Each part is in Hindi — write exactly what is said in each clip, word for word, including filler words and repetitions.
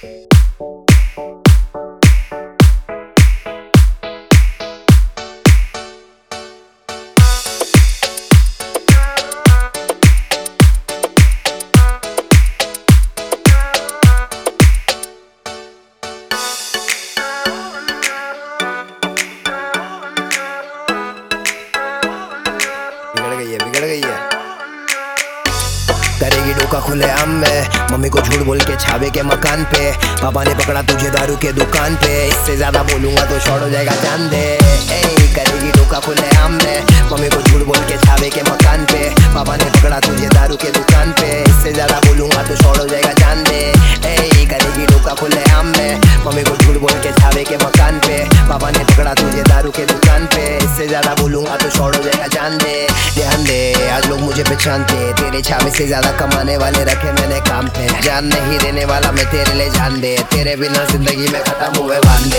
बिगड़ गई है बिगड़ गई है करेगी डोका खुले आम में, मम्मी को झूठ बोल के छावे के मकान पे, पापा ने पकड़ा तुझे दारू के दुकान पे, इससे ज्यादा बोलूंगा तो शॉर्ट हो जाएगा जान दे। ए करेगी डोका खुले आम में, मम्मी को झूठ बोल के छावे के मकान पे, पापा ने पकड़ा तुझे दारू के दुकान पे, इससे ज्यादा बोलूंगा तो शॉर्ट हो जाएगा जान दे। ए करेगी डोका खुले आम में, मम्मी को झूठ बोल के छावे के मकान पे, पापा ने पकड़ा तुझे दारू के दुकान पे, इससे ज्यादा बोलूंगा तो शॉर्ट हो जाएगा जान दे। ध्यान दे आज लोग मुझे पहचानते, तेरे छावे से ज्यादा कमाने वाले रखे मैंने काम पे, जान नहीं देने वाला मैं तेरे लिए जान दे, तेरे बिना जिंदगी में खत्म हुए वांदे,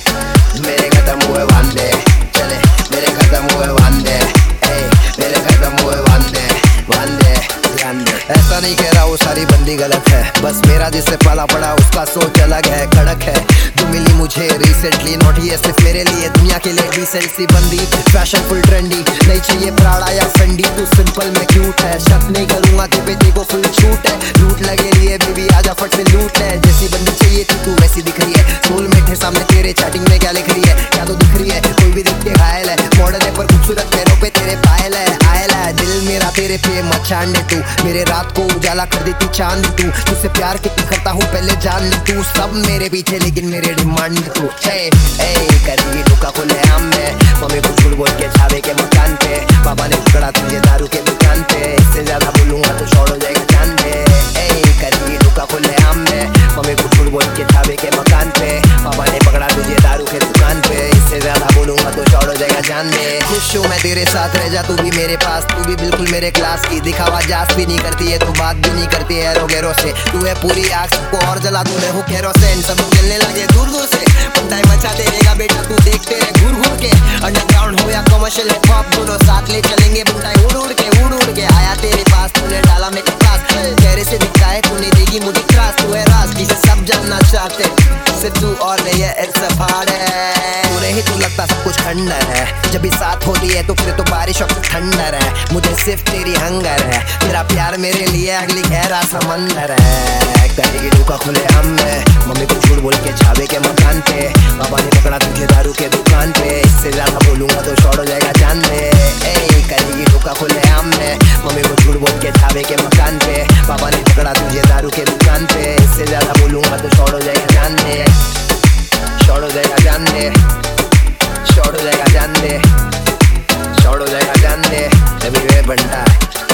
मेरे खत्म हुए वांदे, चले मेरे खत्म हुए वांदे, ए मेरे खत्म हुए वांदे वांदे वांदे। ऐसा नहीं कह रहा वो सारी बंदी गलत है, बस मेरा जिससे पाला पड़ा उसका सोच अलग है, कड़क है। तू मिली मुझे रिसेंटली, नॉट ये सिर्फ मेरे लिए, दुनिया के लिए डिसेंट सी बंदी, फैशन फुल ट्रेंडी, नहीं चाहिए प्राड़ा या फेंडी, तू सिंपल में क्यूट है, शक नहीं करूंगा कि बेटे को फुल छूट है, लूट लगे लिए बेबी आजा फट से लूट है, जैसी बंदी चाहिए थी तू वैसी दिख रही है, सोलमेट है सामने तेरे चैटिंग में क्या लिख रही है, क्या तो दिख रही है कोई भी दिख के घायल है, मॉडल है पर खूबसूरत पैरों पे तेरे पायल है, आयल है दिल मेरा तेरे पे मचान दे तू, मेरे रात को उजाला कर देती चांद तू, तुझसे प्यार कितना करता हूँ पहले जान ले तू, सब मेरे पीछे लेकिन मेरे डिमांड तू। ए ए करेगी डोका खुले आम में, मम्मी को झूठ बोल के छावे के मकान पे, पापा ने पकड़ा तुझे दारू के दुकान पे, इससे ज्यादा बोलूंगा तो शॉर्ट हो जाएगा जान दे। ए करेगी डोका खुले आम में, मम्मी को झूठ बोल के छावे के मकान पे, पापा ने पकड़ा तुझे दारू के दुकान पे, इससे ज्यादा बोलूंगा तो शॉर्ट हो जाएगा जान दे। खुश हूँ मैं तेरे साथ रह जा तू भी मेरे पास, तू भी बिल्कुल मेरे क्लास की, दिखावा जास भी नहीं करती है तू, बात भी नहीं करती है रोगेरो से, तू है पूरी आग सबको और जला तू, मैं हूँ केरोसिन सब जलने लगे दूर दूर से, पंटाई मचाते रहेगा बेटा तू देखते रहे घूर घूर के, अंडरग्राउंड हो या कमर्शियल हिप हॉप दोनों साथ ले चलेंगे, पंटाई उड़ उड़ के उड़ उड़ के आया तेरे पास, तूने डाला मेरे पास, चेहरे से दिखता है तूने देगी मुझे त्रास, तू है राज जिसे सब जानना चाहते, सिर्फ तू और नहीं है इट्स अ पार्टी, तू नहीं तू लगता सब कुछ खंडर है, जब भी साथ होती है तो फिर तो बारिश और ठंडर है, मुझे सिर्फ तेरी हंगर है, तेरा प्यार मेरे लिए अगली गहरा समंदर है। करेगी डोका खुले आम में, मम्मी को झूठ बोल के छावे के मकान पे, पापा ने पकड़ा तुझे दारू के दुकान पे, इससे ज्यादा बोलूंगा तो शॉर्ट हो जाएगा जान दे। ए करेगी डोका खुले आम में, मम्मी को झूठ बोल के छावे के मकान पे, पापा ने पकड़ा तुझे दारू के दुकान पे, इससे ज्यादा बोलूंगा तो शॉर्ट हो जाएगा जान दे, शॉर्ट हो जाएगा जान दे, शॉर्ट हो जाएगा जान दे, शॉर्ट हो जाएगा जान दे, तभी वे बनता है।